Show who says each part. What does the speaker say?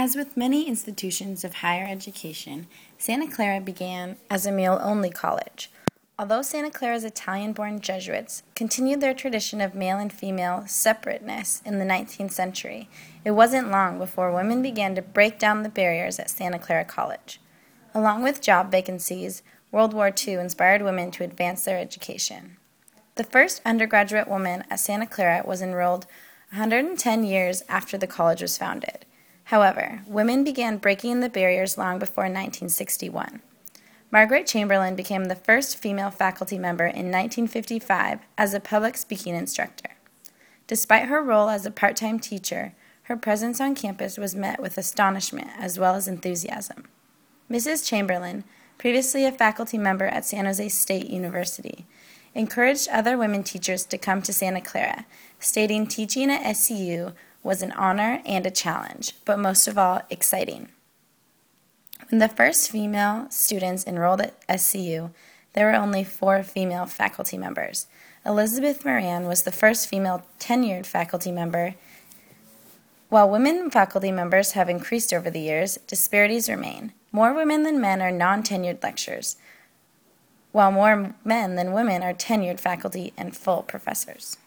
Speaker 1: As with many institutions of higher education, Santa Clara began as a male-only college. Although Santa Clara's Italian-born Jesuits continued their tradition of male and female separateness in the 19th century, it wasn't long before women began to break down the barriers at Santa Clara College. Along with job vacancies, World War II inspired women to advance their education. The first undergraduate woman at Santa Clara was enrolled 110 years after the college was founded. However, women began breaking the barriers long before 1961. Margaret Chamberlain became the first female faculty member in 1955 as a public speaking instructor. Despite her role as a part-time teacher, her presence on campus was met with astonishment as well as enthusiasm. Mrs. Chamberlain, previously a faculty member at San Jose State University, encouraged other women teachers to come to Santa Clara, stating teaching at SCU was an honor and a challenge, but most of all, exciting. When the first female students enrolled at SCU, there were only 4 female faculty members. Elizabeth Moran was the first female tenured faculty member. While women faculty members have increased over the years, disparities remain. More women than men are non-tenured lecturers, while more men than women are tenured faculty and full professors.